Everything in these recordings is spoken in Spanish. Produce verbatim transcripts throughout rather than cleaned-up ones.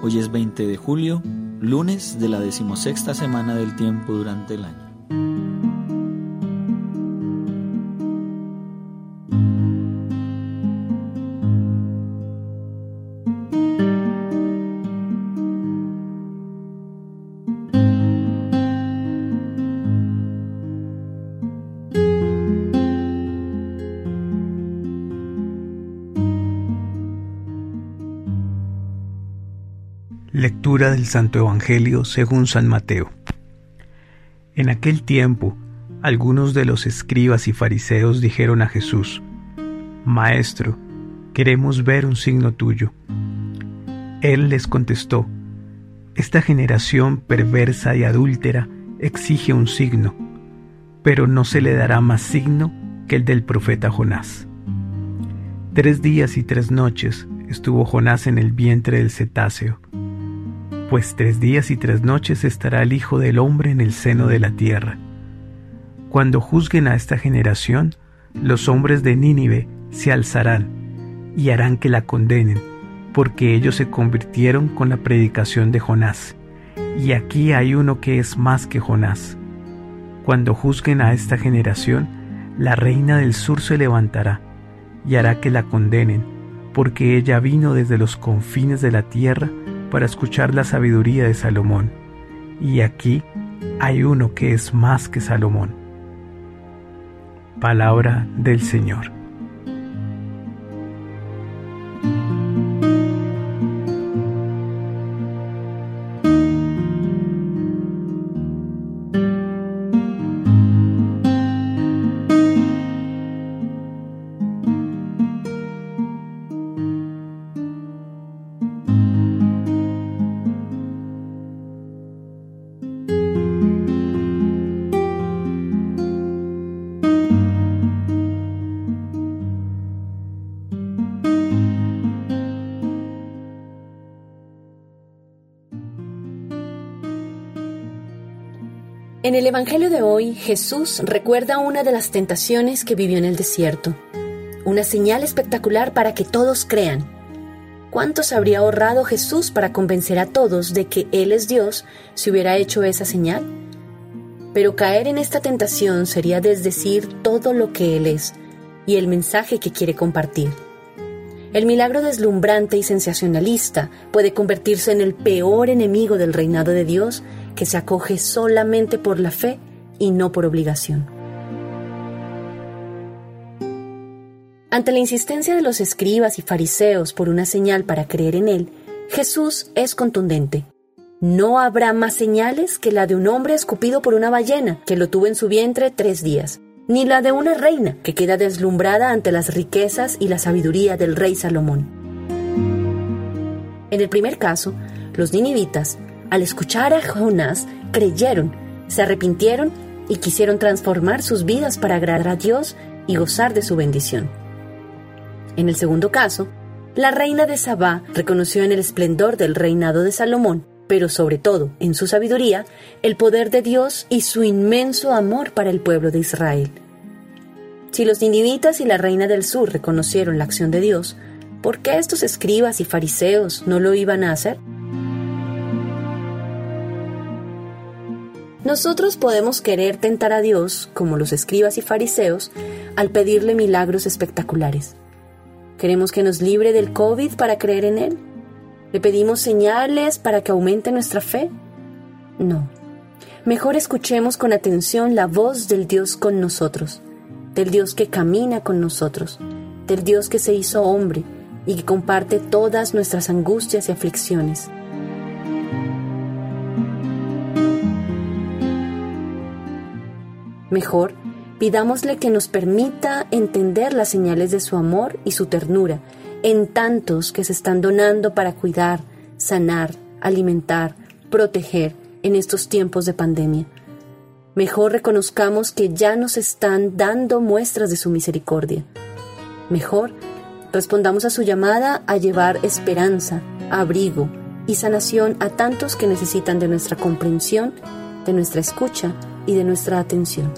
Hoy es veinte de julio, lunes de la decimosexta semana del tiempo durante el año. Lectura del Santo Evangelio según San Mateo. En aquel tiempo, algunos de los escribas y fariseos dijeron a Jesús: Maestro, queremos ver un signo tuyo. Él les contestó: Esta generación perversa y adúltera exige un signo, pero no se le dará más signo que el del profeta Jonás. Tres días y tres noches estuvo Jonás en el vientre del cetáceo. Pues tres días y tres noches estará el Hijo del Hombre en el seno de la tierra. Cuando juzguen a esta generación, los hombres de Nínive se alzarán y harán que la condenen, porque ellos se convirtieron con la predicación de Jonás. Y aquí hay uno que es más que Jonás. Cuando juzguen a esta generación, la reina del sur se levantará y hará que la condenen, porque ella vino desde los confines de la tierra para escuchar la sabiduría de Salomón, y aquí hay uno que es más que Salomón. Palabra del Señor. En el Evangelio de hoy, Jesús recuerda una de las tentaciones que vivió en el desierto. Una señal espectacular para que todos crean. ¿Cuántos habría ahorrado Jesús para convencer a todos de que Él es Dios si hubiera hecho esa señal? Pero caer en esta tentación sería desdecir todo lo que Él es y el mensaje que quiere compartir. El milagro deslumbrante y sensacionalista puede convertirse en el peor enemigo del reinado de Dios, que se acoge solamente por la fe y no por obligación. Ante la insistencia de los escribas y fariseos por una señal para creer en Él, Jesús es contundente. No habrá más señales que la de un hombre escupido por una ballena, que lo tuvo en su vientre tres días, ni la de una reina, que queda deslumbrada ante las riquezas y la sabiduría del rey Salomón. En el primer caso, los ninivitas, al escuchar a Jonás, creyeron, se arrepintieron y quisieron transformar sus vidas para agradar a Dios y gozar de su bendición. En el segundo caso, la reina de Sabá reconoció en el esplendor del reinado de Salomón, pero sobre todo en su sabiduría, el poder de Dios y su inmenso amor para el pueblo de Israel. Si los ninivitas y la reina del sur reconocieron la acción de Dios, ¿por qué estos escribas y fariseos no lo iban a hacer? Nosotros podemos querer tentar a Dios, como los escribas y fariseos, al pedirle milagros espectaculares. ¿Queremos que nos libre del COVID para creer en Él? ¿Le pedimos señales para que aumente nuestra fe? No. Mejor escuchemos con atención la voz del Dios con nosotros, del Dios que camina con nosotros, del Dios que se hizo hombre y que comparte todas nuestras angustias y aflicciones. Mejor, pidámosle que nos permita entender las señales de su amor y su ternura en tantos que se están donando para cuidar, sanar, alimentar, proteger en estos tiempos de pandemia. Mejor reconozcamos que ya nos están dando muestras de su misericordia. Mejor, respondamos a su llamada a llevar esperanza, abrigo y sanación a tantos que necesitan de nuestra comprensión, de nuestra escucha y de nuestra atención.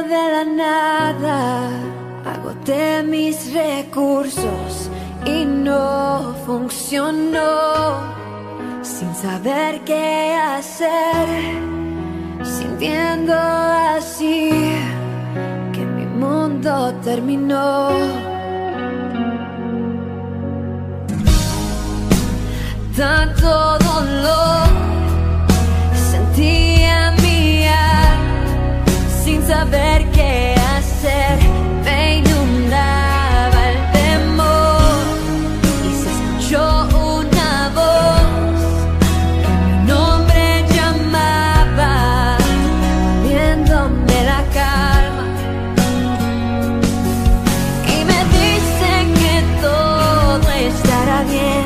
de la nada, agoté mis recursos y no funcionó. Sin saber qué hacer, sintiendo así que mi mundo terminó. Tanto dolor sentí en mi alma, sin saber qué hacer, me inundaba el temor y se escuchó una voz que mi nombre llamaba, viéndome la calma, y me dice que todo estará bien.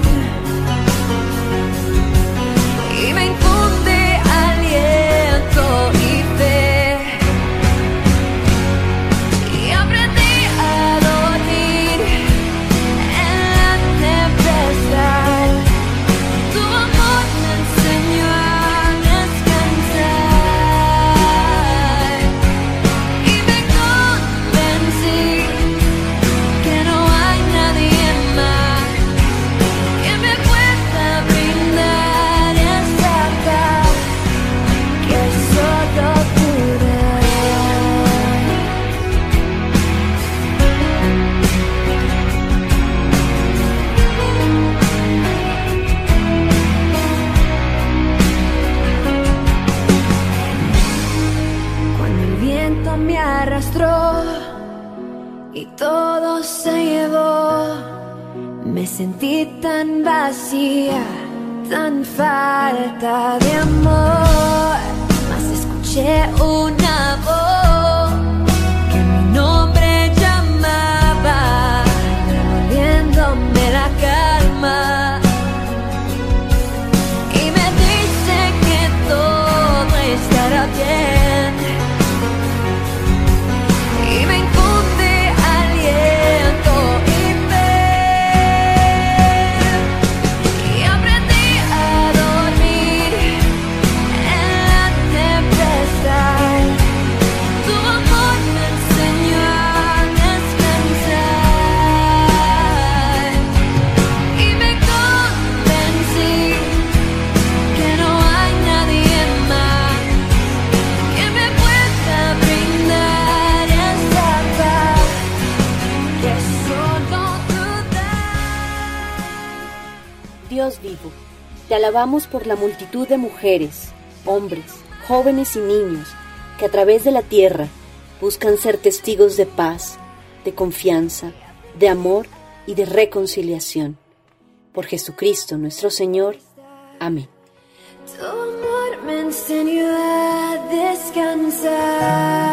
Me arrastró y todo se llevó. Me sentí tan vacía, tan falta de amor. Mas escuché una voz que mi nombre llamaba, devolviéndome la calma, y me dice que todo estará bien. Dios vivo, te alabamos por la multitud de mujeres, hombres, jóvenes y niños que a través de la tierra buscan ser testigos de paz, de confianza, de amor y de reconciliación. Por Jesucristo nuestro Señor. Amén. Tu amor me enseñó a descansar.